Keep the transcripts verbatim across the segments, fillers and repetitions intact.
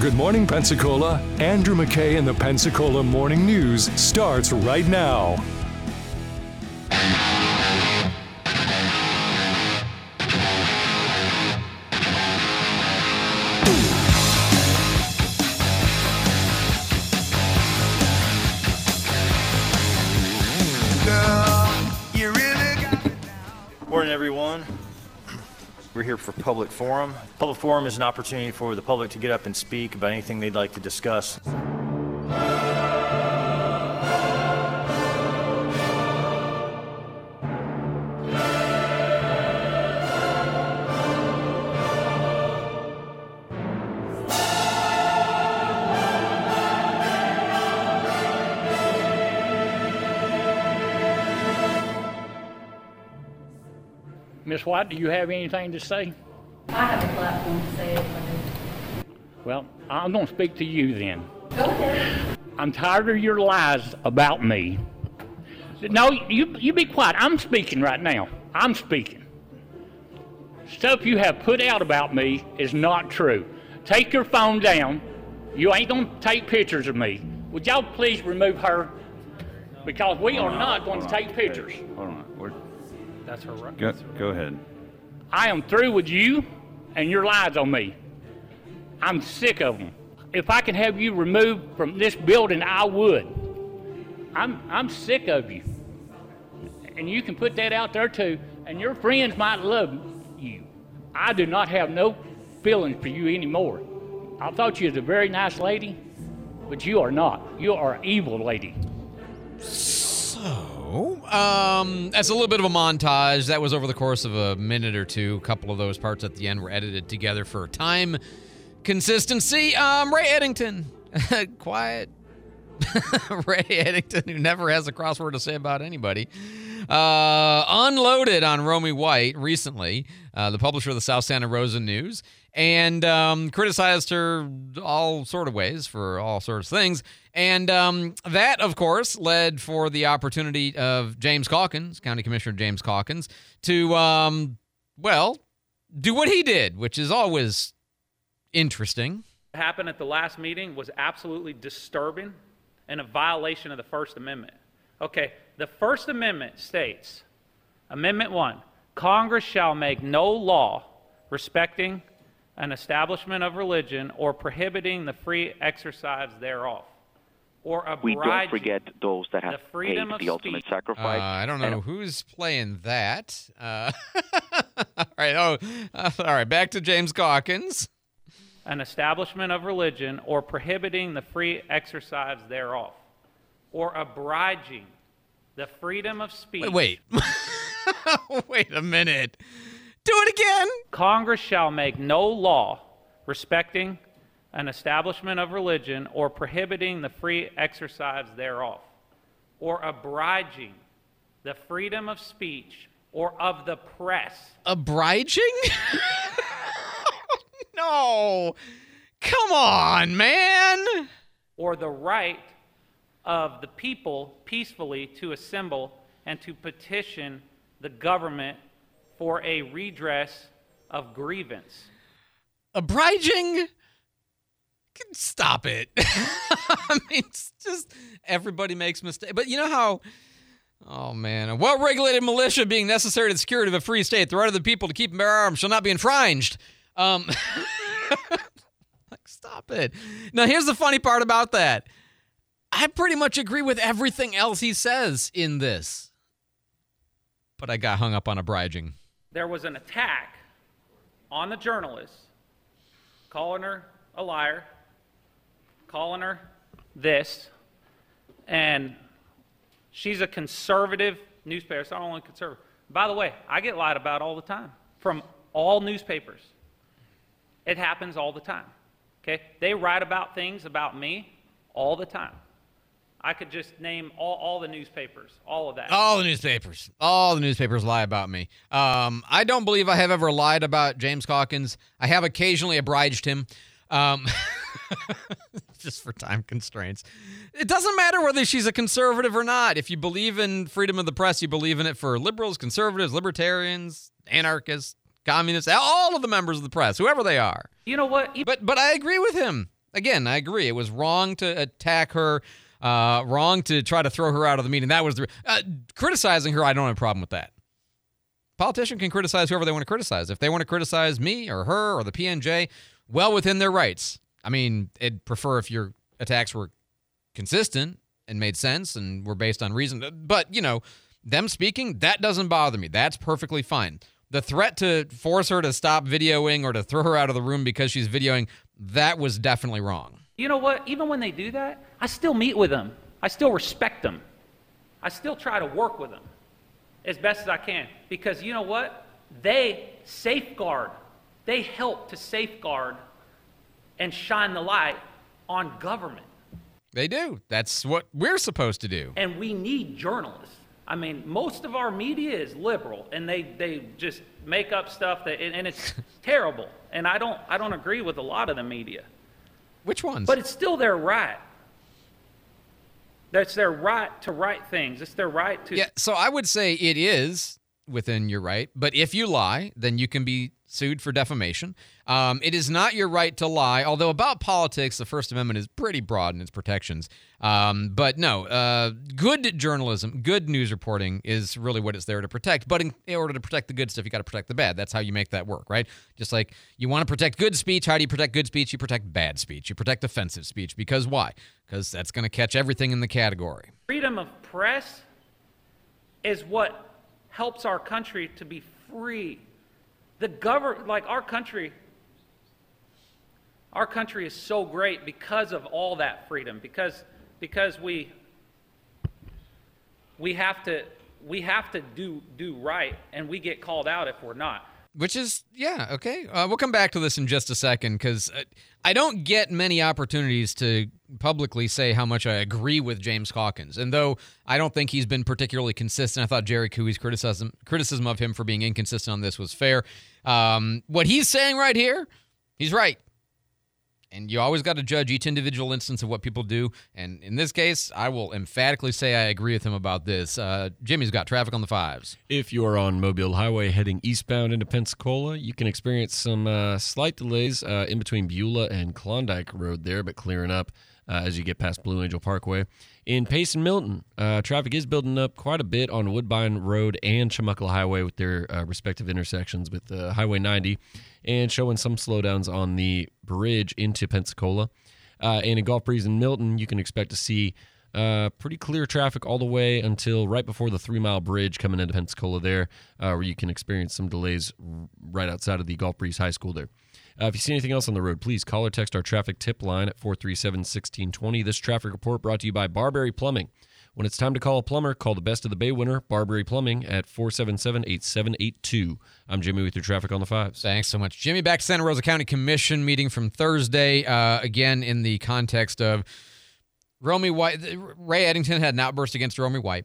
Good morning, Pensacola. Andrew McKay and the Pensacola Morning News starts right now. Morning, everyone. We're here for Public Forum. Public Forum is an opportunity for the public to get up and speak about anything they'd like to discuss. Miss White, do you have anything to say? I have a platform to say it. Well, I'm going to speak to you then. Go ahead. I'm tired of your lies about me. No, you you be quiet. I'm speaking right now. I'm speaking. Stuff you have put out about me is not true. Take your phone down. You ain't going to take pictures of me. Would y'all please remove her? Because we are not going to take pictures. Hold on. We're, That's her right. go, go ahead. I am through with you and your lies on me. I'm sick of them. If I can have you removed from this building, I would. I'm I'm sick of you. And you can put that out there too. And your friends might love you. I do not have no feelings for you anymore. I thought you was a very nice lady, but you are not. You are an evil lady. So, um, that's a little bit of a montage. That was over the course of a minute or two. A couple of those parts at the end were edited together for time consistency. Um, Ray Eddington, quiet. Ray Eddington, who never has a crossword to say about anybody, uh, unloaded on Romy White recently, uh, the publisher of the South Santa Rosa News, and um, criticized her all sort of ways for all sorts of things. And um, that, of course, led for the opportunity of James Calkins, County Commissioner James Calkins, to, um, well, do what he did, which is always interesting. What happened at the last meeting was absolutely disturbing and a violation of the First Amendment. Okay, the First Amendment states, Amendment one, Congress shall make no law respecting an establishment of religion or prohibiting the free exercise thereof, or obliging we don't forget those that have the freedom paid of the ultimate speech. sacrifice. Uh, I don't know who's playing that. Uh, all right. Oh, uh, all right. Back to James Calkins. An establishment of religion or prohibiting the free exercise thereof, or obliging the freedom of speech. Wait, wait. Wait a minute. Do it again. Congress shall make no law respecting an establishment of religion or prohibiting the free exercise thereof, or obliging the freedom of speech or of the press. Obliging? No. Come on, man. Or the right of the people peacefully to assemble and to petition the government for a redress of grievance. Obliging? Stop it. I mean, it's just everybody makes mistakes. But you know how, oh man, a well-regulated militia being necessary to the security of a free state, the right of the people to keep and bear arms shall not be infringed. Um, like, stop it. Now, here's the funny part about that. I pretty much agree with everything else he says in this. But I got hung up on obliging. There was an attack on the journalist, calling her a liar, calling her this, and she's a conservative newspaper. It's not only conservative. By the way, I get lied about all the time from all newspapers. It happens all the time, okay? They write about things about me all the time. I could just name all, all the newspapers, all of that. All the newspapers. All the newspapers lie about me. Um, I don't believe I have ever lied about James Calkins. I have occasionally obliged him. Um, just for time constraints. It doesn't matter whether she's a conservative or not. If you believe in freedom of the press, you believe in it for liberals, conservatives, libertarians, anarchists, communists, all of the members of the press, whoever they are. You know what? But but I agree with him. Again, I agree. It was wrong to attack her, uh, wrong to try to throw her out of the meeting. That was the uh, criticizing her. I don't have a problem with that. Politician can criticize whoever they want to criticize. If they want to criticize me or her or the P N J, well within their rights. I mean, I'd prefer if your attacks were consistent and made sense and were based on reason. But, you know, them speaking, that doesn't bother me. That's perfectly fine. The threat to force her to stop videoing or to throw her out of the room because she's videoing, that was definitely wrong. You know what? Even when they do that, I still meet with them. I still respect them. I still try to work with them as best as I can. Because you know what? They safeguard. They help to safeguard and shine the light on government. They do. That's what we're supposed to do. And we need journalists. I mean, most of our media is liberal, and they, they just make up stuff that, and it's terrible. And I don't I don't agree with a lot of the media. Which ones? But it's still their right. That's their right to write things. It's their right to. Yeah. So I would say it is within your right, but if you lie, then you can be sued for defamation. Um, it is not your right to lie, although about politics, the First Amendment is pretty broad in its protections. Um, but no, uh, good journalism, good news reporting is really what it's there to protect. But in, in order to protect the good stuff, you got to protect the bad. That's how you make that work, right? Just like you want to protect good speech. How do you protect good speech? You protect bad speech. You protect offensive speech. Because why? Because that's going to catch everything in the category. Freedom of press is what helps our country to be free. The government, like our country, our country is so great because of all that freedom. Because because we we have to we have to do do right, and we get called out if we're not. Which is, yeah, okay. Uh, we'll come back to this in just a second, because I don't get many opportunities to publicly say how much I agree with James Calkins. And though I don't think he's been particularly consistent, I thought Jerry Cooey's criticism criticism of him for being inconsistent on this was fair. Um, what he's saying right here, he's right. And you always got to judge each individual instance of what people do. And in this case, I will emphatically say I agree with him about this. Uh, Jimmy's got traffic on the fives. If you're on Mobile Highway heading eastbound into Pensacola, you can experience some uh, slight delays uh, in between Beulah and Klondike Road there, but clearing up uh, as you get past Blue Angel Parkway. In Payson Milton, uh, traffic is building up quite a bit on Woodbine Road and Chumuckla Highway with their uh, respective intersections with uh, Highway ninety, and showing some slowdowns on the bridge into Pensacola. Uh, and in Gulf Breeze and Milton, you can expect to see uh, pretty clear traffic all the way until right before the three-mile bridge coming into Pensacola there, uh, where you can experience some delays right outside of the Gulf Breeze High School there. Uh, if you see anything else on the road, please call or text our traffic tip line at four three seven, one six two zero. This traffic report brought to you by Barberry Plumbing. When it's time to call a plumber, call the best of the Bay winner, Barberry Plumbing, at four seven seven, eight seven eight two. I'm Jimmy with your traffic on the fives. Thanks so much, Jimmy. Back to Santa Rosa County Commission meeting from Thursday, uh, again in the context of Romy White. Ray Eddington had an outburst against Romy White,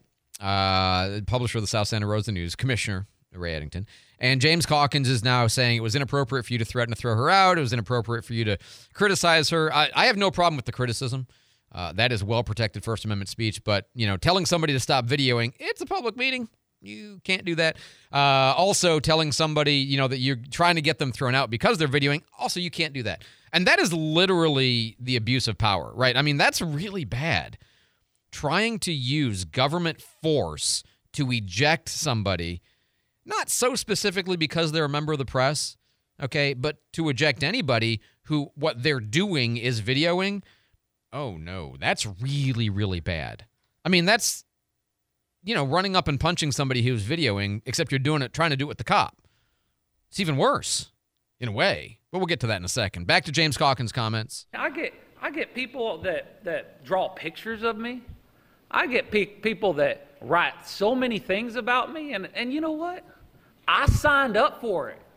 uh, publisher of the South Santa Rosa News, Commissioner Ray Eddington. And James Calkins is now saying it was inappropriate for you to threaten to throw her out. It was inappropriate for you to criticize her. I, I have no problem with the criticism. Uh, that is well-protected First Amendment speech. But, you know, telling somebody to stop videoing, it's a public meeting. You can't do that. Uh, also, telling somebody, you know, that you're trying to get them thrown out because they're videoing, also, you can't do that. And that is literally the abuse of power, right? I mean, that's really bad. Trying to use government force to eject somebody, not so specifically because they're a member of the press, okay, but to eject anybody who what they're doing is videoing, oh no, that's really, really bad. I mean, that's, you know, running up and punching somebody who's videoing, except you're doing it, trying to do it with the cop. It's even worse, in a way. But we'll get to that in a second. Back to James Calkins' comments. I get I get people that, that draw pictures of me. I get pe- people that write so many things about me, and, and you know what? I signed up for it.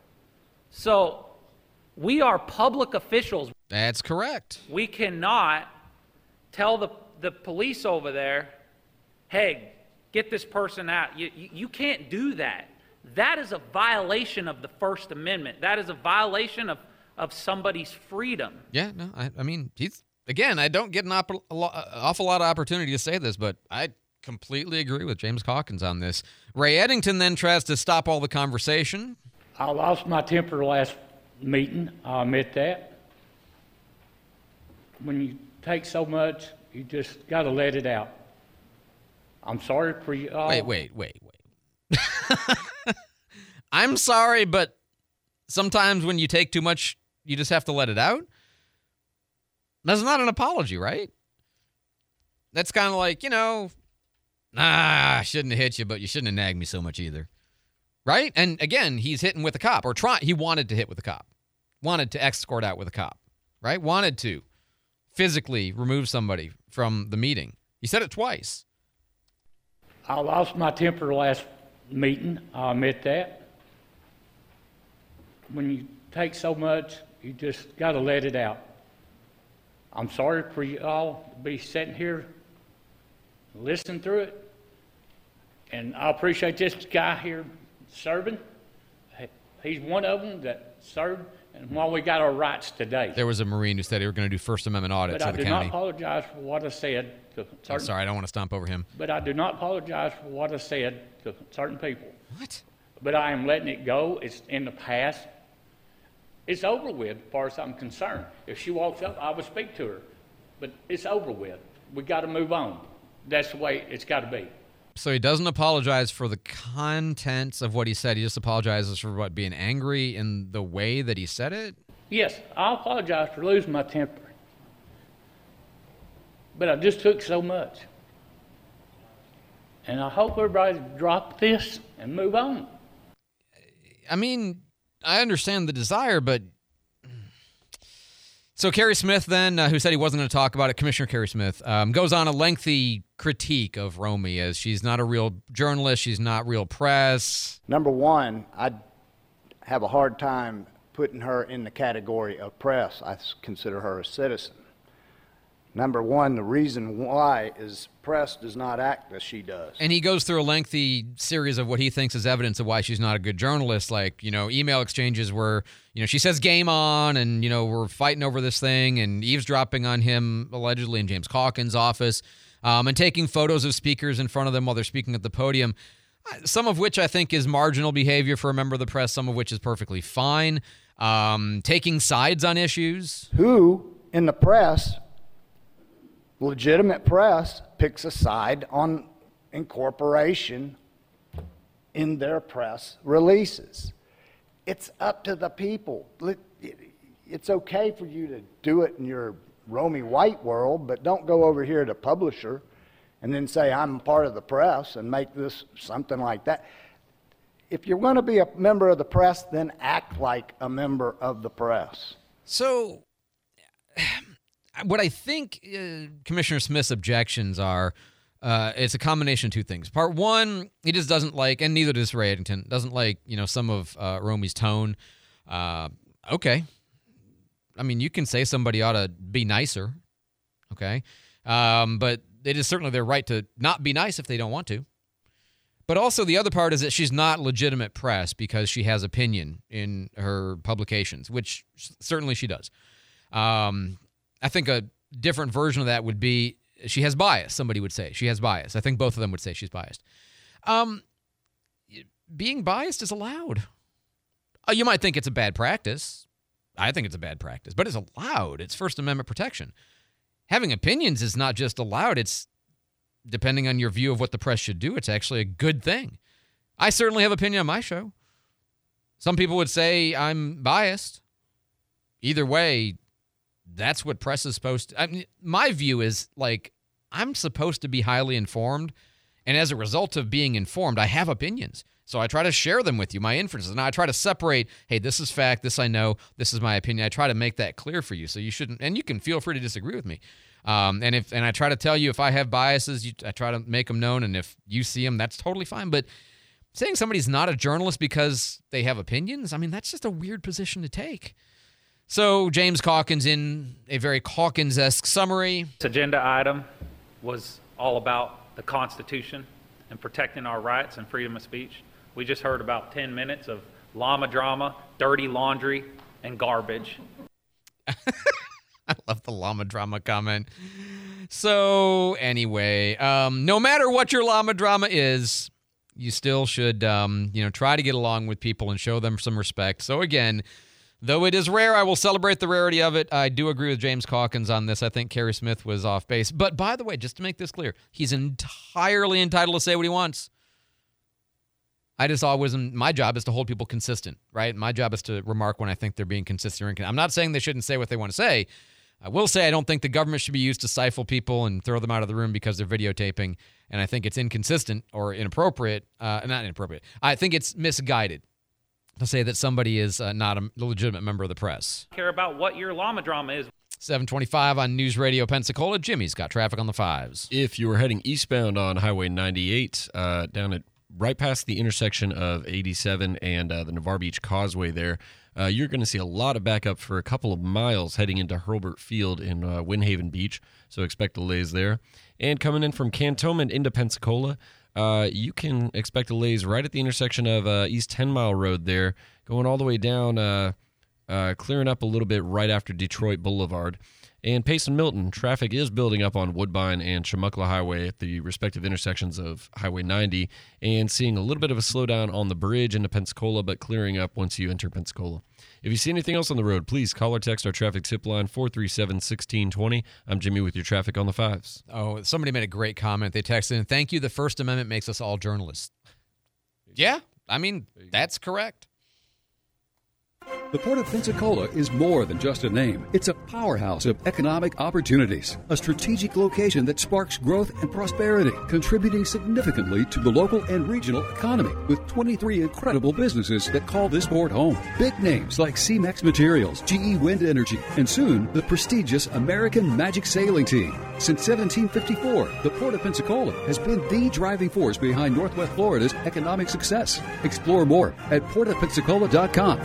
So we are public officials. That's correct. We cannot tell the, the police over there, hey, get this person out. You, you, you can't do that. That is a violation of the First Amendment. That is a violation of, of somebody's freedom. Yeah, no, I, I mean, he's, again, I don't get an op- a lo- awful lot of opportunity to say this, but I completely agree with James Calkins on this. Ray Eddington then tries to stop all the conversation. I lost my temper last meeting. I'll admit that. when you take so much, you just got to let it out. I'm sorry for you all. Wait, wait, wait, wait. I'm sorry, but sometimes when you take too much, you just have to let it out? That's not an apology, right? That's kind of like, you know, nah, I shouldn't have hit you, but you shouldn't have nagged me so much either. Right? And again, he's hitting with a cop, or try, he wanted to hit with a cop. Wanted to escort out with a cop. Right? Wanted to physically remove somebody from the meeting. He said it twice. I lost my temper last meeting. I'll admit that. When you take so much, you just got to let it out. I'm sorry for you all to be sitting here, listening through it. And I appreciate this guy here serving. He's one of them that served, and while we got our rights today. There was a Marine who said they were going to do First Amendment audits but of the I do county. not apologize for what I said to certain, I'm sorry, I don't want to stomp over him. But I do not apologize for what I said to certain people. What? But I am letting it go. It's in the past. It's over with as far as I'm concerned. If she walks up, I will speak to her. But it's over with. We got to move on. That's the way it's got to be. So he doesn't apologize for the contents of what he said. He just apologizes for what, being angry in the way that he said it? Yes, I apologize for losing my temper. But I just took so much. And I hope everybody drop this and move on. I mean, I understand the desire, but... So Kerry Smith then, uh, who said he wasn't going to talk about it, Commissioner Kerry Smith, um, goes on a lengthy critique of Romy as she's not a real journalist, she's not real press. Number one, I have a hard time putting her in the category of press. I consider her a citizen. Number one, the reason why is press does not act as she does. And he goes through a lengthy series of what he thinks is evidence of why she's not a good journalist, like, you know, email exchanges where, you know, she says game on and, you know, we're fighting over this thing and eavesdropping on him allegedly in James Calkins' office um, and taking photos of speakers in front of them while they're speaking at the podium, some of which I think is marginal behavior for a member of the press, some of which is perfectly fine. Um, taking sides on issues. Who in the press... legitimate press picks a side on incorporation in their press releases. It's up to the people. It's okay for you to do it in your Romy White world, but don't go over here to publisher and then say, I'm part of the press and make this something like that. If you're going to be a member of the press, then act like a member of the press. So... what I think uh, Commissioner Smith's objections are, uh, it's a combination of two things. Part one, he just doesn't like, and neither does Ray Eddington, doesn't like, you know, some of uh, Romy's tone. Uh, okay. I mean, you can say somebody ought to be nicer, okay? Um, but it is certainly their right to not be nice if they don't want to. But also the other part is that she's not legitimate press because she has opinion in her publications, which certainly she does. Um I think a different version of that would be she has bias, somebody would say. She has bias. I think both of them would say she's biased. Um, being biased is allowed. Uh, you might think it's a bad practice. I think it's a bad practice, but it's allowed. It's First Amendment protection. Having opinions is not just allowed. It's, depending on your view of what the press should do, it's actually a good thing. I certainly have opinion on my show. Some people would say I'm biased. Either way, that's what press is supposed to... I mean, my view is, like, I'm supposed to be highly informed, and as a result of being informed, I have opinions. So I try to share them with you, my inferences, and I try to separate, hey, this is fact, this I know, this is my opinion. I try to make that clear for you, so you shouldn't... And you can feel free to disagree with me. Um, and if and I try to tell you if I have biases, you, I try to make them known, and if you see them, that's totally fine. But saying somebody's not a journalist because they have opinions, I mean, that's just a weird position to take. So James Calkins, in a very Calkins-esque summary. This agenda item was all about the Constitution and protecting our rights and freedom of speech. We just heard about ten minutes of llama drama, dirty laundry, and garbage. I love the llama drama comment. So anyway, um, no matter what your llama drama is, you still should um, you know, try to get along with people and show them some respect. So again, Though it is rare, I will celebrate the rarity of it. I do agree with James Calkins on this. I think Kerry Smith was off base. But by the way, just to make this clear, he's entirely entitled to say what he wants. I just always, my job is to hold people consistent, right? My job is to remark when I think they're being consistent. I'm not saying they shouldn't say what they want to say. I will say I don't think the government should be used to stifle people and throw them out of the room because they're videotaping. And I think it's inconsistent or inappropriate. Uh, not inappropriate. I think it's misguided to say that somebody is uh, not a legitimate member of the press. Care about what your llama drama is. seven twenty-five on News Radio Pensacola. Jimmy's got traffic on the fives. If you were heading eastbound on Highway ninety-eight, uh, down at right past the intersection of eighty-seven and uh, the Navarre Beach Causeway there, uh, you're going to see a lot of backup for a couple of miles heading into Hurlburt Field in uh, Windhaven Beach, so expect delays there. And coming in from Cantonment into Pensacola, Uh, you can expect delays right at the intersection of uh, East ten Mile Road there, going all the way down, uh, uh, clearing up a little bit right after Detroit Boulevard. And Payson Milton, traffic is building up on Woodbine and Chumuckla Highway at the respective intersections of Highway ninety, and seeing a little bit of a slowdown on the bridge into Pensacola, but clearing up once you enter Pensacola. If you see anything else on the road, please call or text our traffic tip line, four three seven, one six two zero. I'm Jimmy with your traffic on the fives. Oh, somebody made a great comment. They texted in, thank you, the First Amendment makes us all journalists. Yeah, I mean, that's correct. The Port of Pensacola is more than just a name. It's a powerhouse of economic opportunities, a strategic location that sparks growth and prosperity, contributing significantly to the local and regional economy, with twenty-three incredible businesses that call this port home. Big names like C-Mex Materials, G E Wind Energy, and soon the prestigious American Magic Sailing Team. Since seventeen fifty-four, the Port of Pensacola has been the driving force behind Northwest Florida's economic success. Explore more at port of pensacola dot com.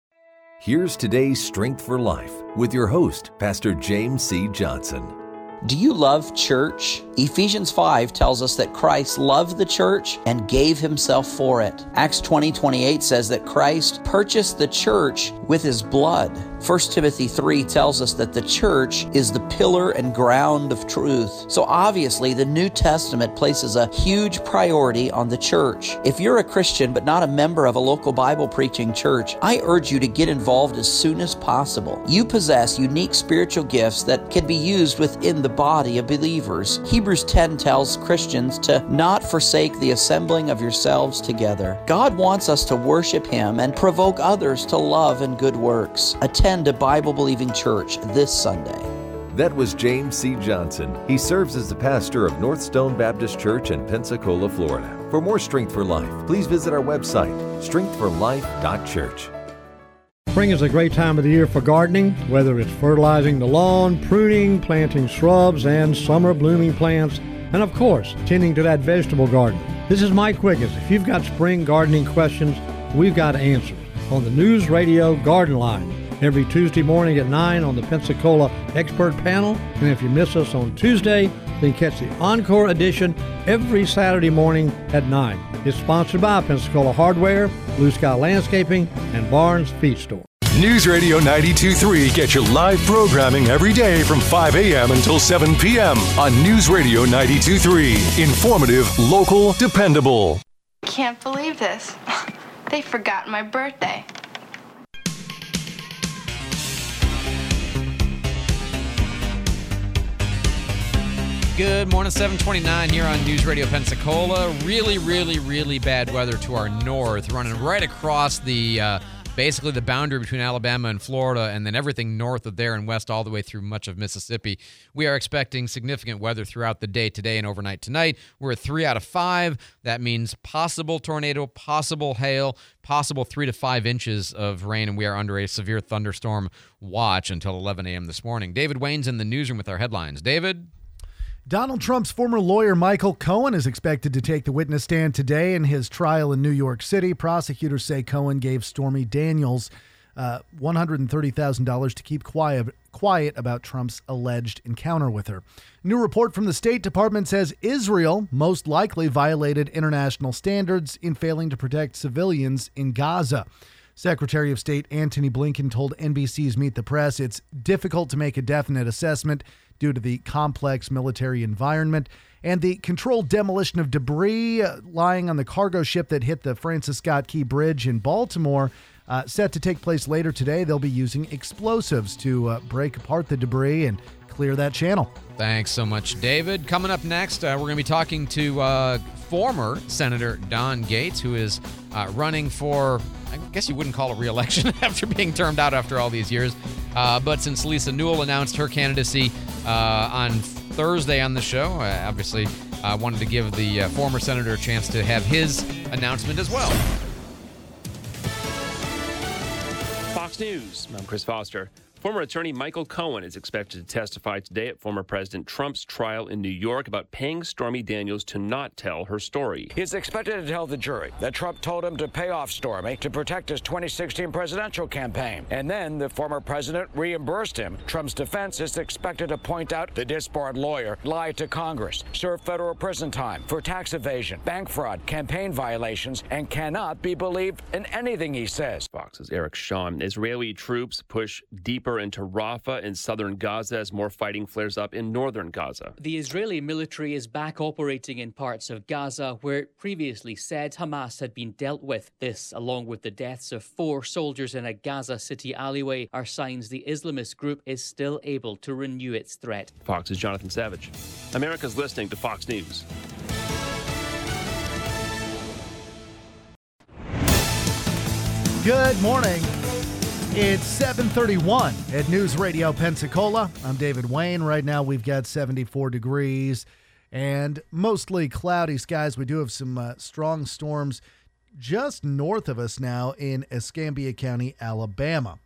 Here's today's Strength for Life with your host, Pastor James C. Johnson. Do you love church? Ephesians five tells us that Christ loved the church and gave himself for it. Acts twenty twenty-eight says that Christ purchased the church with his blood. First Timothy three tells us that the church is the pillar and ground of truth. So obviously, the New Testament places a huge priority on the church. If you're a Christian but not a member of a local Bible preaching church, I urge you to get involved as soon as possible. You possess unique spiritual gifts that can be used within the body of believers. Hebrews ten tells Christians to not forsake the assembling of yourselves together. God wants us to worship him and provoke others to love and good works. Attend a Bible-believing church this Sunday. That was James C. Johnson. He serves as the pastor of North Stone Baptist Church in Pensacola, Florida. For more Strength for Life, please visit our website, strength for life dot church. Spring is a great time of the year for gardening, whether it's fertilizing the lawn, pruning, planting shrubs and summer blooming plants, and of course, tending to that vegetable garden. This is Mike Quiggins. If you've got spring gardening questions, we've got answers on the News Radio Garden Line every Tuesday morning at nine on the Pensacola Expert Panel. And if you miss us on Tuesday, then catch the Encore edition every Saturday morning at nine. It's sponsored by Pensacola Hardware, Blue Sky Landscaping, and Barnes Feed Store. News Radio ninety-two point three gets you live programming every day from five a.m. until seven p.m. on News Radio ninety-two point three. Informative, local, dependable. Can't believe this. They forgot my birthday. Good morning, seven twenty-nine here on News Radio Pensacola. Really, really, really bad weather to our north, running right across the, uh, basically the boundary between Alabama and Florida, and then everything north of there and west all the way through much of Mississippi. We are expecting significant weather throughout the day today and overnight tonight. We're at three out of five. That means possible tornado, possible hail, possible three to five inches of rain, and we are under a severe thunderstorm watch until eleven a.m. this morning. David Wayne's in the newsroom with our headlines. David? Donald Trump's former lawyer Michael Cohen is expected to take the witness stand today in his trial in New York City. Prosecutors say Cohen gave Stormy Daniels uh, one hundred thirty thousand dollars to keep quiet, quiet about Trump's alleged encounter with her. A new report from the State Department says Israel most likely violated international standards in failing to protect civilians in Gaza. Secretary of State Antony Blinken told N B C's Meet the Press it's difficult to make a definite assessment due to the complex military environment and the controlled demolition of debris lying on the cargo ship that hit the Francis Scott Key Bridge in Baltimore. Uh, set to take place later today. They'll be using explosives to uh, break apart the debris and clear that channel. Thanks so much, David. Coming up next, uh, we're going to be talking to uh, former Senator Don Gates, who is uh, running for, I guess you wouldn't call it re-election after being termed out after all these years. Uh, but since Lisa Newell announced her candidacy uh, on Thursday on the show, uh, obviously I uh, wanted to give the uh, former senator a chance to have his announcement as well. Fox News, I'm Chris Foster. Former attorney Michael Cohen is expected to testify today at former President Trump's trial in New York about paying Stormy Daniels to not tell her story. He's expected to tell the jury that Trump told him to pay off Stormy to protect his twenty sixteen presidential campaign. And then the former president reimbursed him. Trump's defense is expected to point out the disbarred lawyer lied to Congress, served federal prison time for tax evasion, bank fraud, campaign violations, and cannot be believed in anything he says. Fox's Eric Shawn. Israeli troops push deeper into Rafah in southern Gaza as more fighting flares up in northern Gaza. The Israeli military is back operating in parts of Gaza where it previously said Hamas had been dealt with. This, along with the deaths of four soldiers in a Gaza City alleyway, are signs the Islamist group is still able to renew its threat. Fox's Jonathan Savage. America's listening to Fox News. Good morning. It's seven thirty-one at News Radio Pensacola. I'm David Wayne. Right now we've got seventy-four degrees and mostly cloudy skies. We do have some uh, strong storms just north of us now in Escambia County, Alabama.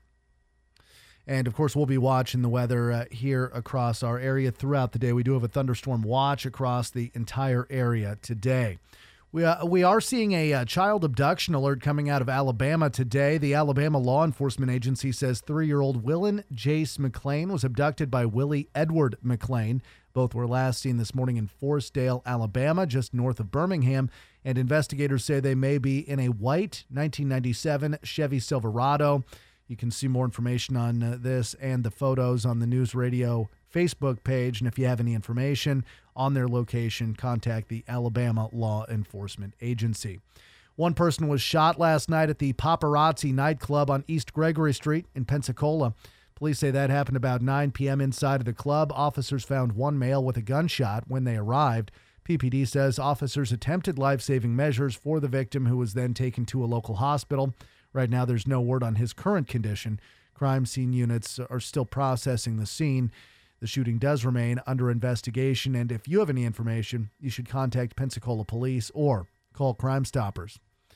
And, of course, we'll be watching the weather uh, here across our area throughout the day. We do have a thunderstorm watch across the entire area today. We, uh, we are seeing a uh, child abduction alert coming out of Alabama today. The Alabama Law Enforcement Agency says three-year-old Willen Jace McLean was abducted by Willie Edward McLean. Both were last seen this morning in Forestdale, Alabama, just north of Birmingham. And investigators say they may be in a white nineteen ninety-seven Chevy Silverado. You can see more information on uh, this and the photos on the News Radio Facebook page. And if you have any information on their location, contact the Alabama Law Enforcement Agency. One person was shot last night at the Paparazzi nightclub on East Gregory Street in Pensacola. Police say that happened about nine p.m. inside of the club. Officers found one male with a gunshot when they arrived. P P D says officers attempted life-saving measures for the victim, who was then taken to a local hospital. Right now, there's no word on his current condition. Crime scene units are still processing the scene. The shooting does remain under investigation, and if you have any information, you should contact Pensacola Police or call Crime Stoppers.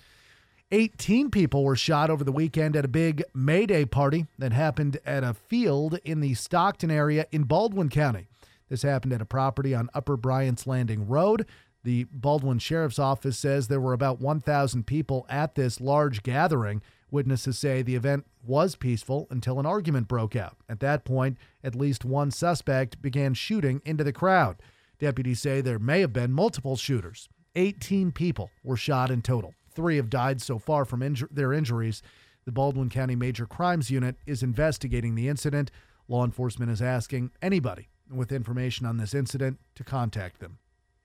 eighteen people were shot over the weekend at a big May Day party that happened at a field in the Stockton area in Baldwin County. This happened at a property on Upper Bryant's Landing Road. The Baldwin Sheriff's Office says there were about one thousand people at this large gathering. Witnesses say the event was peaceful until an argument broke out. At that point, at least one suspect began shooting into the crowd. Deputies say there may have been multiple shooters. eighteen people were shot in total. Three have died so far from inju- their injuries. The Baldwin County Major Crimes Unit is investigating the incident. Law enforcement is asking anybody with information on this incident to contact them.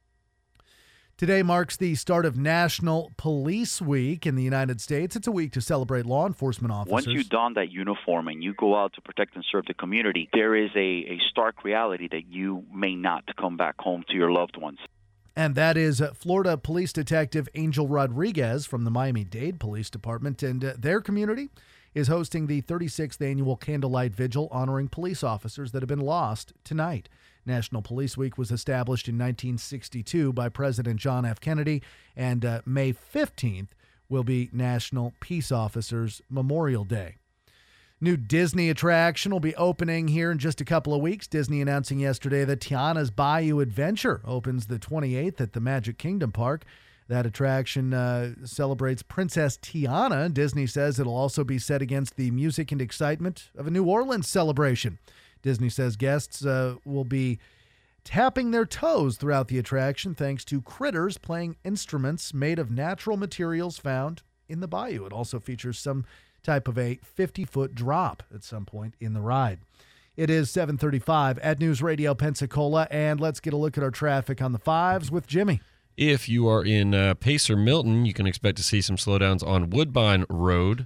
Today marks the start of National Police Week in the United States. It's a week to celebrate law enforcement officers. Once you don that uniform and you go out to protect and serve the community, there is a, a stark reality that you may not come back home to your loved ones. And that is uh, Florida Police Detective Angel Rodriguez from the Miami-Dade Police Department. And uh, their community is hosting the thirty-sixth Annual Candlelight Vigil honoring police officers that have been lost tonight. National Police Week was established in nineteen sixty-two by President John F. Kennedy, and uh, May fifteenth will be National Peace Officers Memorial Day. New Disney attraction will be opening here in just a couple of weeks. Disney announcing yesterday that Tiana's Bayou Adventure opens the twenty-eighth at the Magic Kingdom Park. That attraction uh, celebrates Princess Tiana. Disney says it'll also be set against the music and excitement of a New Orleans celebration. Disney says guests uh, will be tapping their toes throughout the attraction thanks to critters playing instruments made of natural materials found in the bayou. It also features some type of a fifty-foot drop at some point in the ride. It is seven thirty-five at News Radio Pensacola, and let's get a look at our traffic on the fives with Jimmy. If you are in uh, Pacer Milton, you can expect to see some slowdowns on Woodbine Road.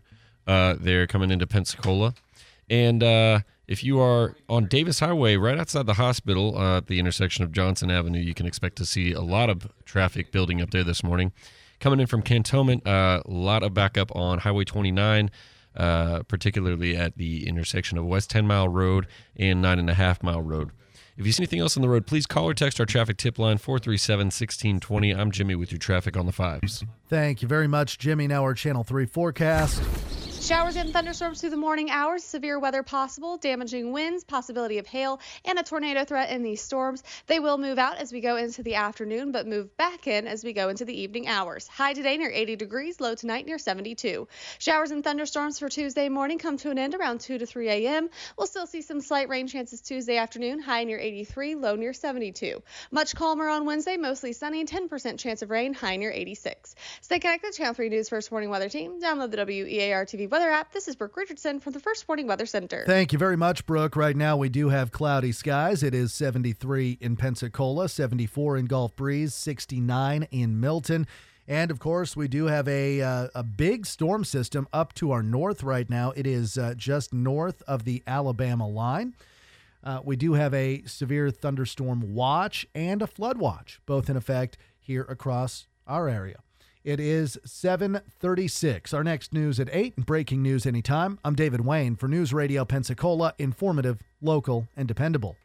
uh, there coming into Pensacola. And uh, if you are on Davis Highway, right outside the hospital uh, at the intersection of Johnson Avenue, you can expect to see a lot of traffic building up there this morning. Coming in from Cantonment, uh, a lot of backup on Highway twenty-nine, uh, particularly at the intersection of West ten Mile Road and nine and a half Mile Road. If you see anything else on the road, please call or text our traffic tip line, four three seven, one six two zero. I'm Jimmy with your traffic on the fives. Thank you very much, Jimmy. Now our Channel three forecast. Showers and thunderstorms through the morning hours, severe weather possible, damaging winds, possibility of hail, and a tornado threat in these storms. They will move out as we go into the afternoon, but move back in as we go into the evening hours. High today near eighty degrees, low tonight near seventy-two. Showers and thunderstorms for Tuesday morning come to an end around two to three a.m. We'll still see some slight rain chances Tuesday afternoon, high near eighty-three, low near seventy-two. Much calmer on Wednesday, mostly sunny, ten percent chance of rain, high near eighty-six. Stay connected, Channel three News First Morning Weather Team. Download the W E A R T V Weather app. This is Brooke Richardson from the First Morning Weather Center. Thank you very much, Brooke. Right now we do have cloudy skies. It is seventy-three in Pensacola, seventy-four in Gulf Breeze, sixty-nine in Milton. And, of course, we do have a uh, a big storm system up to our north right now. It is uh, just north of the Alabama line. Uh, we do have a severe thunderstorm watch and a flood watch, both in effect here across our area. It is seven thirty-six. Our next news at eight and breaking news anytime. I'm David Wayne for News Radio Pensacola, informative, local, and dependable.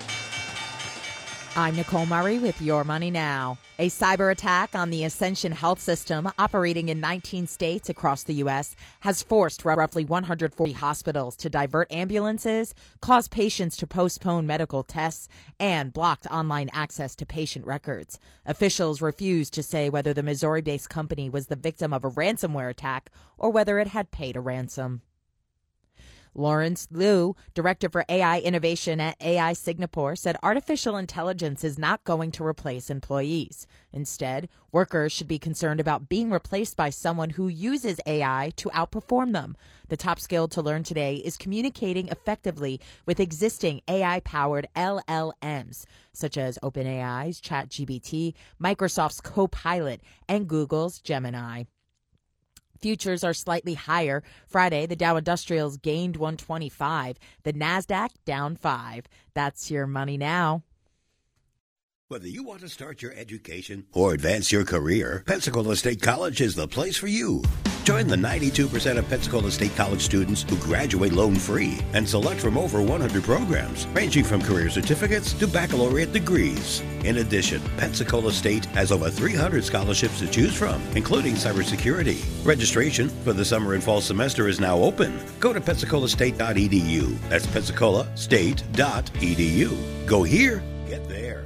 I'm Nicole Murray with Your Money Now. A cyber attack on the Ascension Health System, operating in nineteen states across the U S, has forced roughly one hundred forty hospitals to divert ambulances, cause patients to postpone medical tests, and blocked online access to patient records. Officials refused to say whether the Missouri-based company was the victim of a ransomware attack or whether it had paid a ransom. Lawrence Liu, Director for A I Innovation at A I Singapore, said artificial intelligence is not going to replace employees. Instead, workers should be concerned about being replaced by someone who uses A I to outperform them. The top skill to learn today is communicating effectively with existing A I-powered L L Ms, such as OpenAI's ChatGPT, Microsoft's Copilot, and Google's Gemini. Futures are slightly higher. Friday, the Dow Industrials gained one twenty-five. The Nasdaq down five. That's Your Money Now. Whether you want to start your education or advance your career, Pensacola State College is the place for you. Join the ninety-two percent of Pensacola State College students who graduate loan-free and select from over one hundred programs, ranging from career certificates to baccalaureate degrees. In addition, Pensacola State has over three hundred scholarships to choose from, including cybersecurity. Registration for the summer and fall semester is now open. Go to pensacola state dot e d u. That's pensacola state dot e d u. Go here, get there.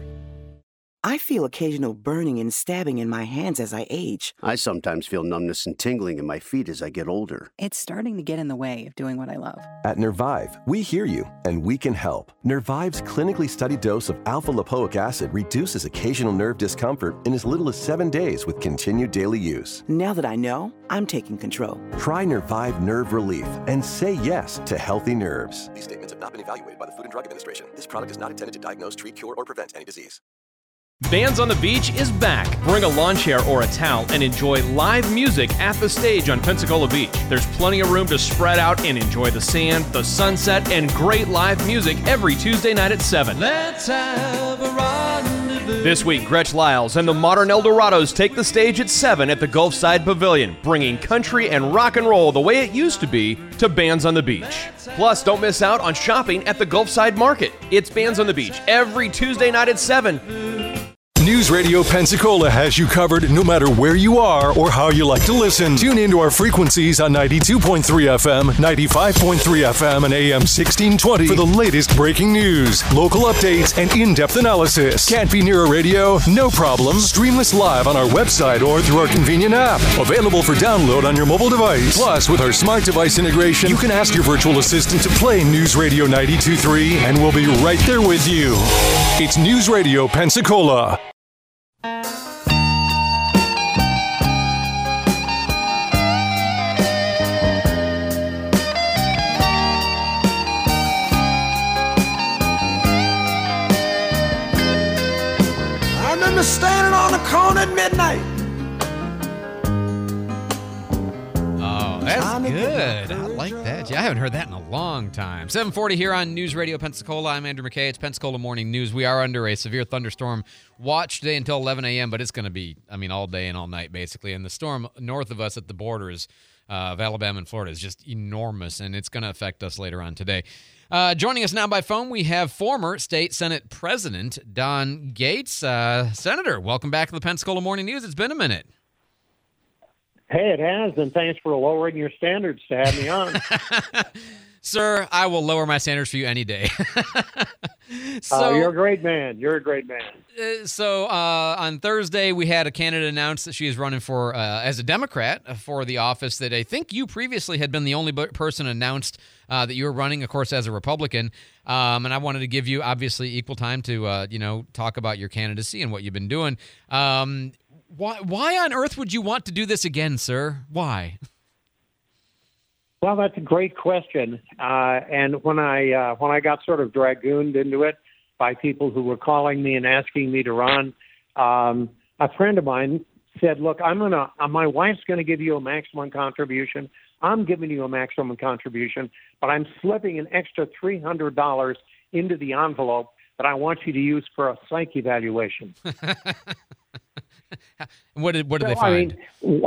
I feel occasional burning and stabbing in my hands as I age. I sometimes feel numbness and tingling in my feet as I get older. It's starting to get in the way of doing what I love. At Nervive, we hear you, and we can help. Nervive's clinically studied dose of alpha-lipoic acid reduces occasional nerve discomfort in as little as seven days with continued daily use. Now that I know, I'm taking control. Try Nervive Nerve Relief and say yes to healthy nerves. These statements have not been evaluated by the Food and Drug Administration. This product is not intended to diagnose, treat, cure, or prevent any disease. Bands on the Beach is back. Bring a lawn chair or a towel and enjoy live music at the stage on Pensacola Beach. There's plenty of room to spread out and enjoy the sand, the sunset, and great live music every Tuesday night at seven. Let's have a rendezvous. This week, Gretsch Lyles and the Modern Eldorados take the stage at seven at the Gulfside Pavilion, bringing country and rock and roll the way it used to be to Bands on the Beach. Plus, don't miss out on shopping at the Gulfside Market. It's Bands on the Beach every Tuesday night at seven. News Radio Pensacola has you covered no matter where you are or how you like to listen. Tune into our frequencies on ninety-two point three F M, ninety-five point three F M, and A M sixteen twenty for the latest breaking news, local updates, and in-depth analysis. Can't be near a radio? No problem. Stream us live on our website or through our convenient app. Available for download on your mobile device. Plus, with our smart device integration, you can ask your virtual assistant to play News Radio ninety-two point three, and we'll be right there with you. It's News Radio Pensacola. Standing on a corner at midnight. Oh, that's good. I like that. Yeah, I haven't heard that in a long time. seven forty here on News Radio Pensacola. I'm Andrew McKay. It's Pensacola Morning News. We are under a severe thunderstorm watch today until eleven a.m., but it's going to be, I mean, all day and all night, basically. And the storm north of us at the borders uh, of Alabama and Florida is just enormous, and it's going to affect us later on today. Uh, joining us now by phone, we have former State Senate President Don Gates. Uh, Senator, welcome back to the Pensacola Morning News. It's been a minute. Hey, it has, and thanks for lowering your standards to have me on. Sir, I will lower my standards for you any day. so, uh, you're a great man. You're a great man. Uh, so uh, on Thursday, we had a candidate announce that she is running for uh, as a Democrat for the office that I think you previously had been the only person announced uh, that you were running, of course, as a Republican. Um, and I wanted to give you, obviously, equal time to, uh, you know, talk about your candidacy and what you've been doing. Um, why, why on earth would you want to do this again, sir? Why? Well, that's a great question. Uh, and when I uh, when I got sort of dragooned into it by people who were calling me and asking me to run, um, a friend of mine said, "Look, I'm gonna. Uh, my wife's going to give you a maximum contribution. I'm giving you a maximum contribution, but I'm slipping an extra three hundred dollars into the envelope that I want you to use for a psych evaluation." What did what did so, they find? I mean,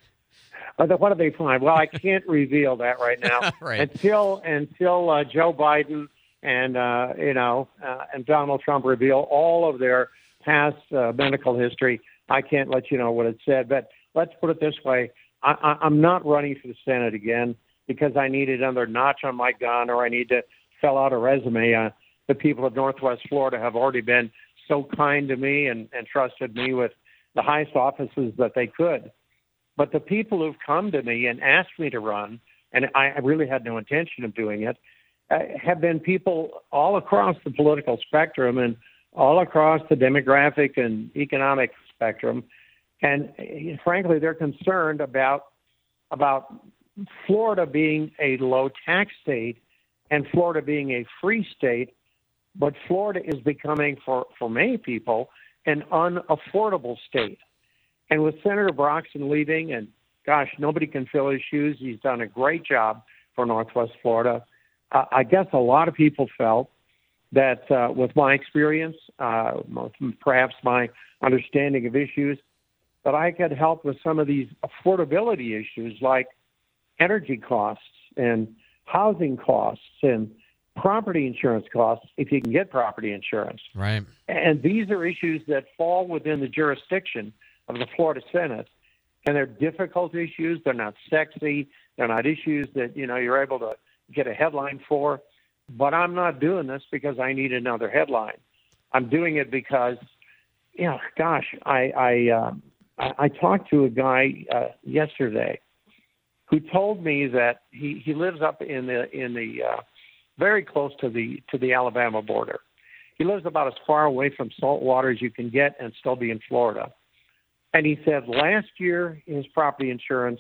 what did they find? Well, I can't reveal that right now right. until until uh, Joe Biden and uh, you know uh, and Donald Trump reveal all of their past uh, medical history. I can't let you know what it said. But let's put it this way: I, I, I'm not running for the Senate again because I need another notch on my gun, or I need to fill out a resume. Uh, the people of Northwest Florida have already been so kind to me and, and trusted me with the highest offices that they could. But the people who've come to me and asked me to run, and I really had no intention of doing it, uh, have been people all across the political spectrum and all across the demographic and economic spectrum. And uh, frankly, they're concerned about about Florida being a low-tax state and Florida being a free state, but Florida is becoming, for, for many people, an unaffordable state. And with Senator Broxson leaving, and gosh, nobody can fill his shoes. He's done a great job for Northwest Florida. Uh, I guess a lot of people felt that uh, with my experience, uh, perhaps my understanding of issues, that I could help with some of these affordability issues like energy costs and housing costs and property insurance costs, if you can get property insurance. Right. And these are issues that fall within the jurisdiction of the Florida Senate, and they're difficult issues. They're not sexy. They're not issues that, you know, you're able to get a headline for. But I'm not doing this because I need another headline. I'm doing it because, you know, gosh, I I, uh, I, I talked to a guy uh, yesterday who told me that he, he lives up in the in the uh, very close to the to the Alabama border. He lives about as far away from salt water as you can get and still be in Florida. And he said last year his property insurance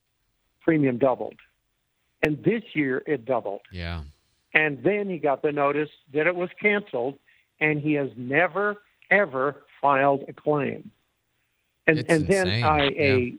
premium doubled. And this year it doubled. Yeah. And then he got the notice that it was canceled, and he has never, ever filed a claim. And It's and then insane. I, Yeah. a,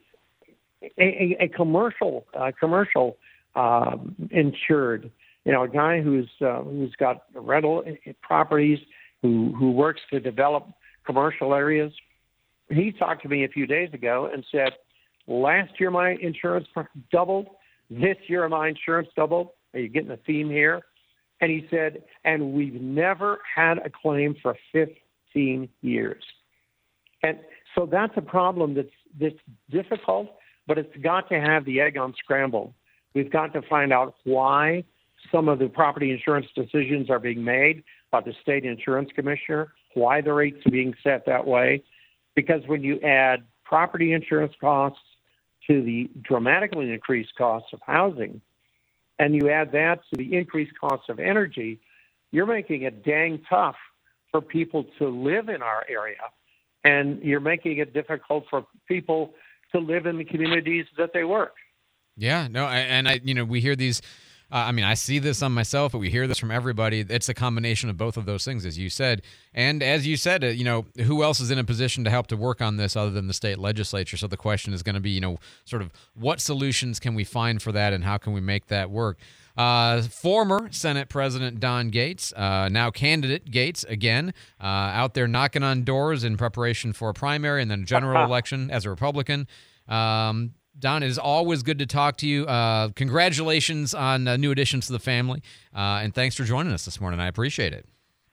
a a commercial uh, commercial um, insured, you know, a guy who's uh, who's got rental properties, who who works to develop commercial areas. He talked to me a few days ago and said, last year my insurance doubled. This year my insurance doubled. Are you getting a theme here? And he said, and we've never had a claim for fifteen years. And so that's a problem that's, that's difficult, but it's got to have the egg unscrambled. We've got to find out why some of the property insurance decisions are being made by the state insurance commissioner, why the rates are being set that way. Because when you add property insurance costs to the dramatically increased costs of housing, and you add that to the increased costs of energy, you're making it dang tough for people to live in our area. And you're making it difficult for people to live in the communities that they work. Yeah, no, and I, you know, we hear these Uh, I mean, I see this on myself, but we hear this from everybody. It's a combination of both of those things, as you said. And as you said, uh, you know, who else is in a position to help to work on this other than the state legislature? So the question is going to be, you know, sort of what solutions can we find for that and how can we make that work? Uh, former Senate President Don Gates, uh, now candidate Gates again, uh, out there knocking on doors in preparation for a primary and then a general election as a Republican. Um, Don, it is always good to talk to you. Uh, congratulations on uh, new additions to the family, uh, and thanks for joining us this morning. I appreciate it.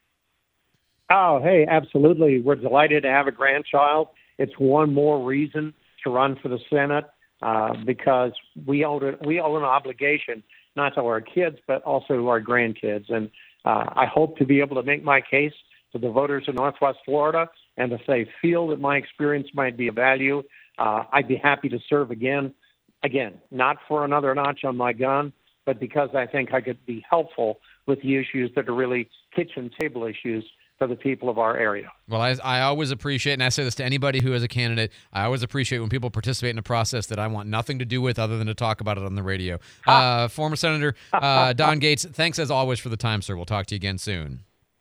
Oh, hey, absolutely. We're delighted to have a grandchild. It's one more reason to run for the Senate uh, because we owe, a, we owe an obligation not to our kids, but also to our grandkids. And uh, I hope to be able to make my case to the voters of Northwest Florida, and if they feel that my experience might be of value, Uh, I'd be happy to serve again. Again, not for another notch on my gun, but because I think I could be helpful with the issues that are really kitchen table issues for the people of our area. Well, I, I always appreciate, and I say this to anybody who is a candidate, I always appreciate when people participate in a process that I want nothing to do with other than to talk about it on the radio. Uh, former Senator uh, Don Gates, thanks as always for the time, sir. We'll talk to you again soon.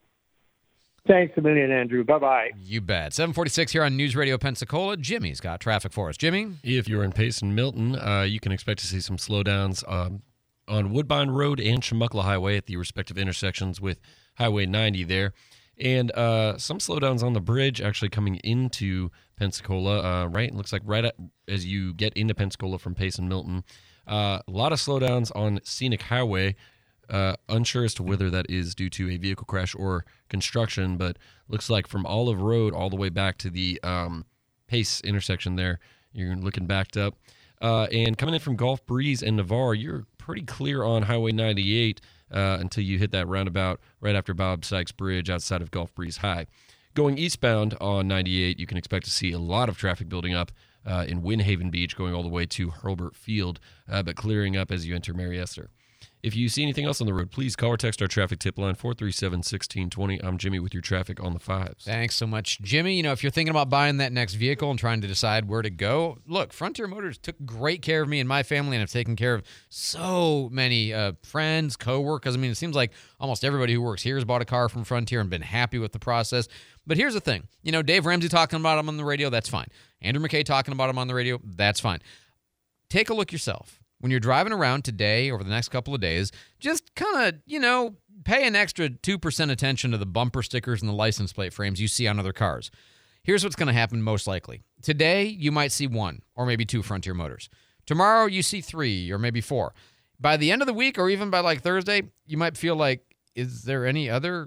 Thanks a million, Andrew. Bye-bye. You bet. seven forty-six here on News Radio Pensacola. Jimmy's got traffic for us. Jimmy? If you're in Payson, Milton, uh, you can expect to see some slowdowns um, on Woodbine Road and Chumuckla Highway at the respective intersections with Highway ninety there. And uh, some slowdowns on the bridge actually coming into Pensacola, uh, right? It looks like right at, as you get into Pensacola from Payson, Milton. Uh, a lot of slowdowns on Scenic Highway. Uh, unsure as to whether that is due to a vehicle crash or construction, but looks like from Olive Road all the way back to the um, Pace intersection there, you're looking backed up. Uh, and coming in from Gulf Breeze and Navarre, you're pretty clear on Highway ninety-eight uh, until you hit that roundabout right after Bob Sykes Bridge outside of Gulf Breeze High. Going eastbound on ninety-eight, you can expect to see a lot of traffic building up uh, in Windhaven Beach going all the way to Hurlburt Field, uh, but clearing up as you enter Mary Esther. If you see anything else on the road, please call or text our traffic tip line, four three seven, one six two zero. I'm Jimmy with your traffic on the fives. Thanks so much, Jimmy. You know, if you're thinking about buying that next vehicle and trying to decide where to go, look, Frontier Motors took great care of me and my family and have taken care of so many uh, friends, coworkers. I mean, it seems like almost everybody who works here has bought a car from Frontier and been happy with the process. But here's the thing. You know, Dave Ramsey talking about them on the radio, that's fine. Andrew McKay talking about them on the radio, that's fine. Take a look yourself. When you're driving around today, over the next couple of days, just kind of, you know, pay an extra two percent attention to the bumper stickers and the license plate frames you see on other cars. Here's what's going to happen most likely. Today, you might see one or maybe two Frontier Motors. Tomorrow, you see three or maybe four. By the end of the week or even by like Thursday, you might feel like, is there any other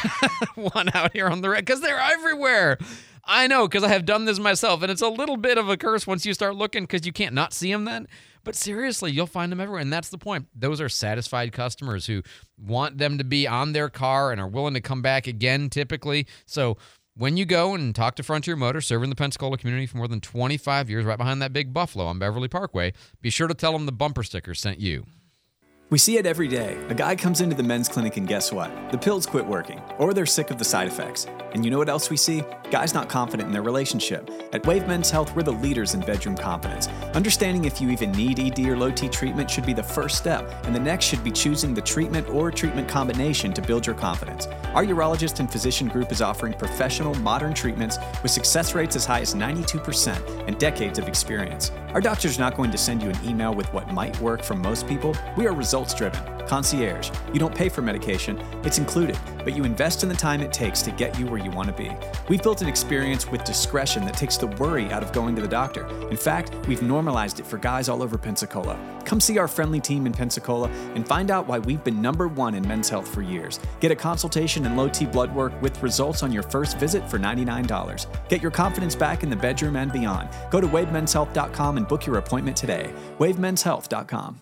one out here on the road? Because they're everywhere. I know, because I have done this myself, and it's a little bit of a curse once you start looking because you can't not see them then. But seriously, you'll find them everywhere, and that's the point. Those are satisfied customers who want them to be on their car and are willing to come back again, typically. So when you go and talk to Frontier Motors, serving the Pensacola community for more than twenty-five years, right behind that big Buffalo on Beverly Parkway, be sure to tell them the bumper sticker sent you. We see it every day. A guy comes into the men's clinic and guess what? The pills quit working, or they're sick of the side effects. And you know what else we see? Guys not confident in their relationship. At Wave Men's Health, we're the leaders in bedroom confidence. Understanding if you even need E D or low T treatment should be the first step, and the next should be choosing the treatment or treatment combination to build your confidence. Our urologist and physician group is offering professional, modern treatments with success rates as high as ninety-two percent and decades of experience. Our doctor's not going to send you an email with what might work for most people. We are results-driven. Concierge. You don't pay for medication. It's included, but you invest in the time it takes to get you where you want to be. We've built an experience with discretion that takes the worry out of going to the doctor. In fact, we've normalized it for guys all over Pensacola. Come see our friendly team in Pensacola and find out why we've been number one in men's health for years. Get a consultation and low T blood work with results on your first visit for ninety-nine dollars. Get your confidence back in the bedroom and beyond. Go to wave men's health dot com and book your appointment today. wave men's health dot com.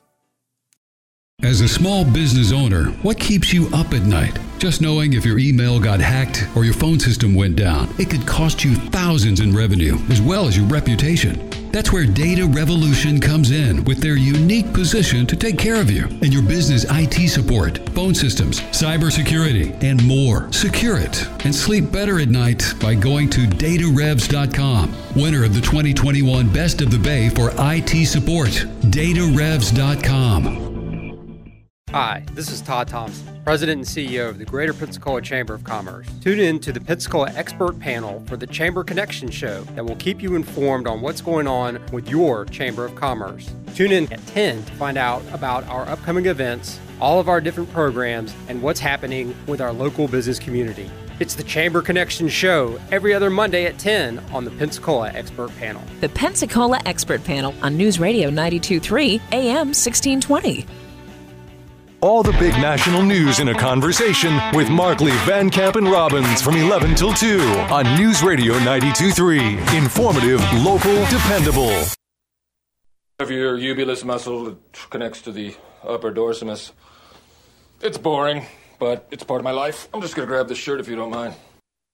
As a small business owner, what keeps you up at night? Just knowing if your email got hacked or your phone system went down, it could cost you thousands in revenue as well as your reputation. That's where Data Revolution comes in with their unique position to take care of you and your business I T support, phone systems, cybersecurity, and more. Secure it and sleep better at night by going to data revs dot com. Winner of the twenty twenty-one Best of the Bay for I T support, data revs dot com. Hi, this is Todd Thompson, President and C E O of the Greater Pensacola Chamber of Commerce. Tune in to the Pensacola Expert Panel for the Chamber Connection Show that will keep you informed on what's going on with your Chamber of Commerce. Tune in at ten to find out about our upcoming events, all of our different programs, and what's happening with our local business community. It's the Chamber Connection Show every other Monday at ten on the Pensacola Expert Panel. The Pensacola Expert Panel on News Radio ninety-two point three A M sixteen twenty. All the big national news in a conversation with Markley, Van Camp, and Robbins from eleven till two on News Radio ninety-two point three. Informative, local, dependable. Of your ubulus muscle that connects to the upper dorsimus. It's boring, but it's part of my life. I'm just going to grab this shirt if you don't mind.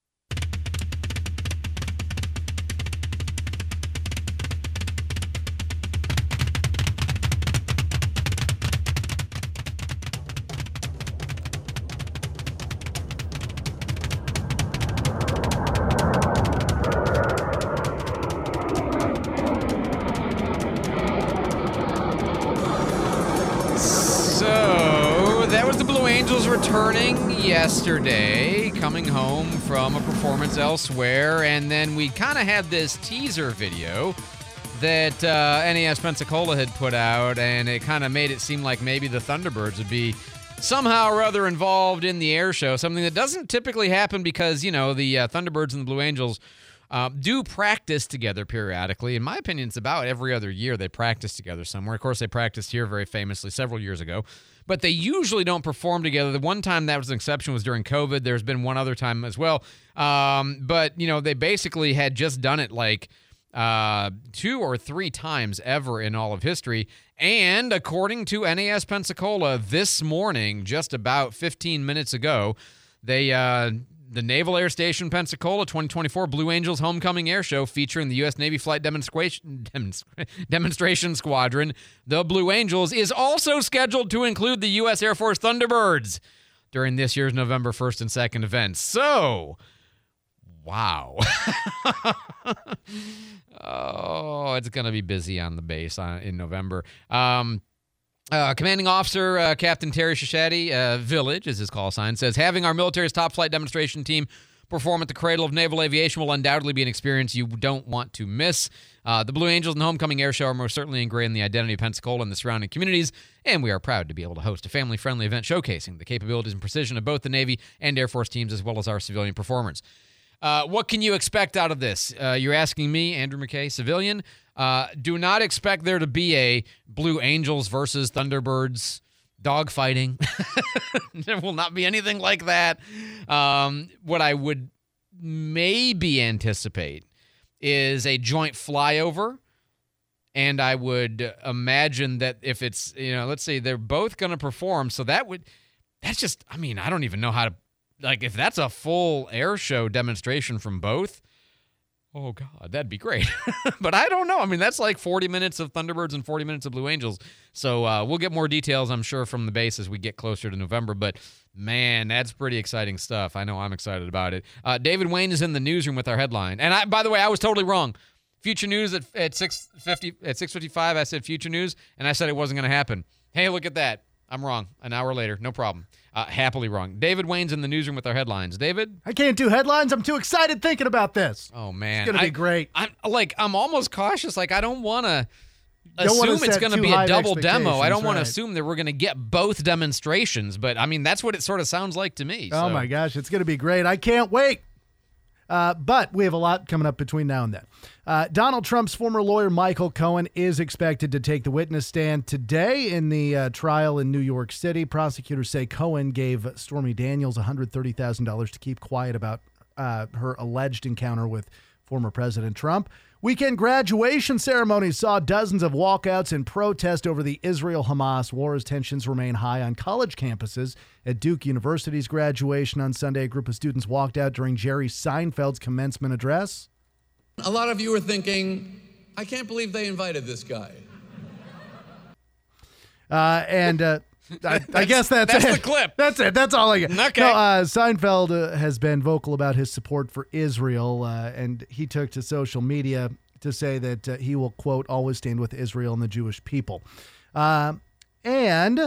Returning yesterday, coming home from a performance elsewhere, and then we kind of had this teaser video that uh, N A S Pensacola had put out, and it kind of made it seem like maybe the Thunderbirds would be somehow or other involved in the air show, something that doesn't typically happen because, you know, the uh, Thunderbirds and the Blue Angels uh, do practice together periodically. In my opinion, it's about every other year they practice together somewhere. Of course, they practiced here very famously several years ago. But they usually don't perform together. The one time that was an exception was during COVID. There's been one other time as well. Um, but, you know, they basically had just done it like uh, two or three times ever in all of history. And according to N A S Pensacola this morning, just about fifteen minutes ago, they uh, the Naval Air Station Pensacola twenty twenty-four Blue Angels Homecoming Air Show featuring the U S Navy Flight Demonstration Demonstration Squadron, the Blue Angels, is also scheduled to include the U S Air Force Thunderbirds during this year's November first and second events. So, wow. Oh, it's going to be busy on the base on, in November. Um, Uh, Commanding Officer uh, Captain Terry Shishati, uh, Village is his call sign, says, having our military's top flight demonstration team perform at the cradle of naval aviation will undoubtedly be an experience you don't want to miss. Uh, the Blue Angels and the Homecoming Air Show are most certainly ingrained in the identity of Pensacola and the surrounding communities, and we are proud to be able to host a family-friendly event showcasing the capabilities and precision of both the Navy and Air Force teams as well as our civilian performers. Uh, what can you expect out of this? Uh, you're asking me, Andrew McKay, civilian. Uh, do not expect there to be a Blue Angels versus Thunderbirds dogfighting. There will not be anything like that. Um, what I would maybe anticipate is a joint flyover, and I would imagine that if it's, you know, let's say they're both going to perform, so that would, that's just, I mean, I don't even know how to, like, if that's a full air show demonstration from both, oh, God, that'd be great. But I don't know. I mean, that's like forty minutes of Thunderbirds and forty minutes of Blue Angels. So uh, we'll get more details, I'm sure, from the base as we get closer to November. But, man, that's pretty exciting stuff. I know I'm excited about it. Uh, David Wayne is in the newsroom with our headline. And, I, by the way, I was totally wrong. Future News at, at six fifty, at six fifty-five, I said Future News, and I said it wasn't going to happen. Hey, look at that. I'm wrong. An hour later. No problem. Uh, happily wrong. David Wayne's in the newsroom with our headlines. David? I can't do headlines. I'm too excited thinking about this. Oh, man. It's going to be great. I'm like, I'm almost cautious. Like, I don't want to assume it's going to be a double demo. I don't want right. to assume that we're going to get both demonstrations. But, I mean, that's what it sort of sounds like to me. Oh, so. my gosh. It's going to be great. I can't wait. Uh, but we have a lot coming up between now and then. Uh, Donald Trump's former lawyer, Michael Cohen, is expected to take the witness stand today in the uh, trial in New York City. Prosecutors say Cohen gave Stormy Daniels one hundred thirty thousand dollars to keep quiet about uh, her alleged encounter with former President Trump. Weekend graduation ceremonies saw dozens of walkouts in protest over the Israel-Hamas war as tensions remain high on college campuses. At Duke University's graduation on Sunday, a group of students walked out during Jerry Seinfeld's commencement address. A lot of you are thinking, I can't believe they invited this guy. Uh, and uh, I, I guess that's, that's it. the clip. That's it. That's all I got. Okay. No, uh, Seinfeld uh, has been vocal about his support for Israel, uh, and he took to social media to say that uh, he will, quote, always stand with Israel and the Jewish people. Uh, and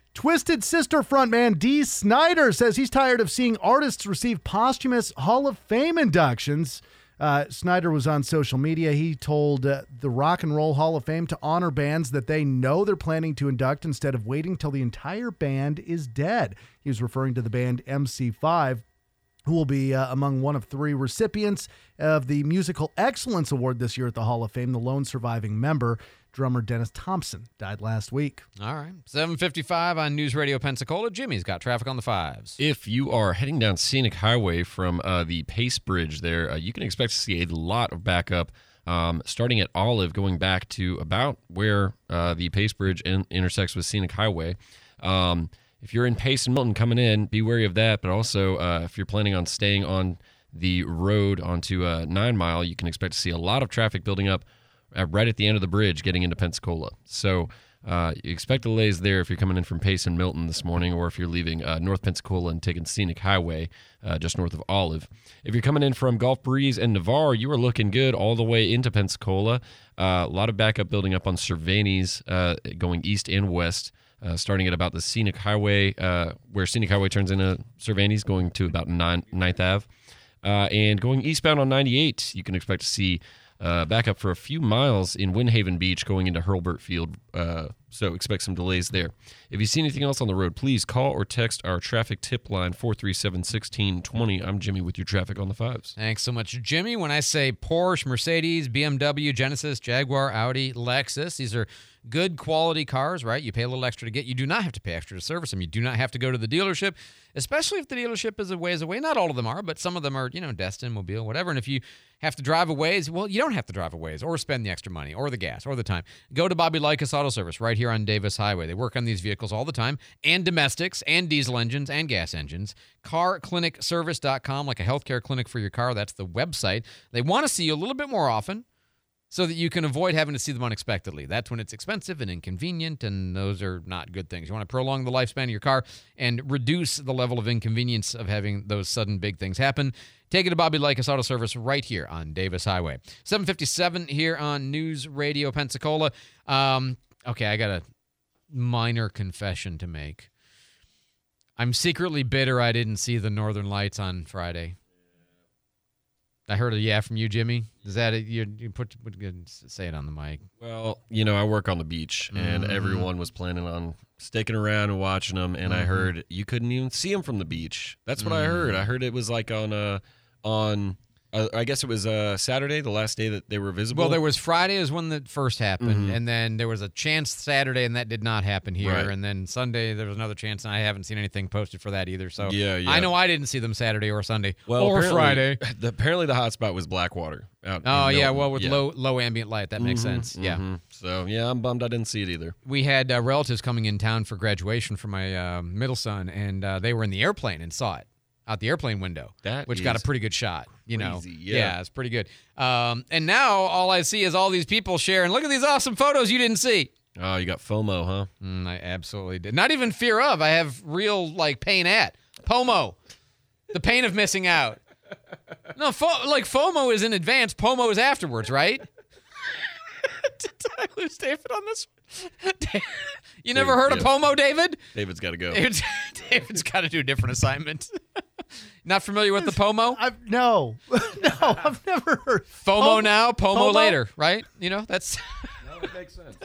Twisted Sister frontman Dee Snider says he's tired of seeing artists receive posthumous Hall of Fame inductions. Uh, Snider was on social media. He told uh, the Rock and Roll Hall of Fame to honor bands that they know they're planning to induct instead of waiting till the entire band is dead. He was referring to the band M C five, who will be uh, among one of three recipients of the Musical Excellence Award this year at the Hall of Fame. The lone surviving member, drummer Dennis Thompson, died last week. All right. seven fifty-five on News Radio Pensacola. Jimmy's got traffic on the fives. If you are heading down Scenic Highway from uh, the Pace Bridge there, uh, you can expect to see a lot of backup um, starting at Olive, going back to about where uh, the Pace Bridge in- intersects with Scenic Highway. Um, if you're in Pace and Milton coming in, be wary of that. But also, uh, if you're planning on staying on the road onto uh, Nine Mile, you can expect to see a lot of traffic building up Uh, right at the end of the bridge getting into Pensacola. So uh, you expect delays there if you're coming in from Pace and Milton this morning, or if you're leaving uh, North Pensacola and taking Scenic Highway uh, just north of Olive. If you're coming in from Gulf Breeze and Navarre, you are looking good all the way into Pensacola. Uh, a lot of backup building up on Cervantes uh, going east and west, uh, starting at about the Scenic Highway, uh, where Scenic Highway turns into Cervantes, going to about ninth Ave. Uh, and going eastbound on ninety-eight, you can expect to see Uh, back up for a few miles in Windhaven Beach going into Hurlburt Field, uh, so expect some delays there. If you see anything else on the road, please call or text our traffic tip line, four three seven, one six two zero. I'm Jimmy with your traffic on the fives. Thanks so much, Jimmy. When I say Porsche, Mercedes, B M W, Genesis, Jaguar, Audi, Lexus, these are good quality cars, right? You pay a little extra to get. You do not have to pay extra to service them. You do not have to go to the dealership, especially if the dealership is a ways away. Not all of them are, but some of them are, you know, Destin, Mobile, whatever. And if you have to drive a ways, well, you don't have to drive a ways or spend the extra money or the gas or the time. Go to Bobby Likas Auto Service right here on Davis Highway. They work on these vehicles all the time, and domestics and diesel engines and gas engines. car clinic service dot com, like a healthcare clinic for your car. That's the website. They want to see you a little bit more often, so that you can avoid having to see them unexpectedly. That's when it's expensive and inconvenient, and those are not good things. You want to prolong the lifespan of your car and reduce the level of inconvenience of having those sudden big things happen. Take it to Bobby Likas Auto Service right here on Davis Highway. seven fifty-seven here on News Radio Pensacola. Um, okay, I got a minor confession to make. I'm secretly bitter I didn't see the Northern Lights on Friday. I heard a yeah from you, Jimmy. Is that it? You, you put, put say it on the mic. Well, you know, I work on the beach, and Mm-hmm. everyone was planning on sticking around and watching them. And Mm-hmm. I heard you couldn't even see them from the beach. That's what Mm. I heard. I heard it was like on uh, on. Uh, I guess it was uh, Saturday, the last day that they were visible. Well, there was Friday is when that first happened, Mhm. and then there was a chance Saturday, and that did not happen here. Right. And then Sunday there was another chance, and I haven't seen anything posted for that either. So Yeah, yeah. I know I didn't see them Saturday or Sunday well, or apparently- Friday. The, apparently, the hot spot was Blackwater. Out Oh in yeah, Milton. well with Yeah. low low ambient light, that makes Mhm, sense. Yeah. mhm. So yeah, I'm bummed I didn't see it either. We had uh, relatives coming in town for graduation for my uh, middle son, and uh, they were in the airplane and saw it out the airplane window, That which got a is pretty good shot. You know, crazy, yeah. it's pretty good. Um, and now all I see is all these people sharing. Look at these awesome photos you didn't see. Oh, you got FOMO, huh? Mm, I absolutely did. Not even fear of. I have real like pain at POMO, the pain of missing out. No, fo- like FOMO is in advance. POMO is afterwards, right? Did I lose David on this? You never David, heard of yeah. POMO, David? David's got to go. David's, David's got to do a different assignment. Not familiar with the POMO? I've, no, no, I've never heard. FOMO Pom- now, POMO, FOMO? later, right? You know, that's... No, it makes sense.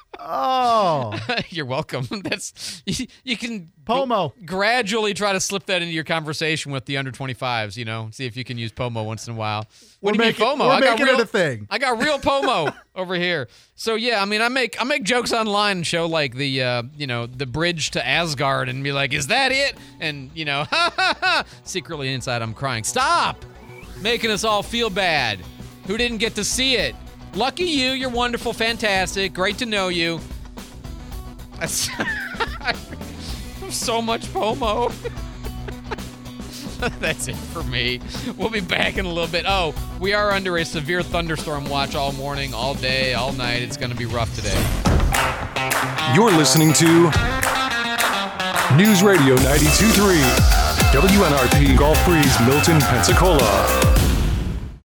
Oh, You're welcome. That's you, you can POMO. gradually try to slip that into your conversation with the under twenty-fives, you know, see if you can use POMO once in a while. What We're do you making- mean FOMO? we're I got making real, it a thing. I got real POMO over here. So yeah, I mean, I make I make jokes online and show like the uh, you know the bridge to Asgard and be like, is that it? And you know, ha ha ha. Secretly inside, I'm crying. Stop making us all feel bad. Who didn't get to see it? Lucky you. You're wonderful, fantastic, great to know you. That's so much FOMO. That's it for me. We'll be back in a little bit. Oh, we are under a severe thunderstorm watch all morning, all day, all night. It's going to be rough today. You're listening to News Radio ninety-two point three, W N R P, Gulf Breeze, Milton, Pensacola.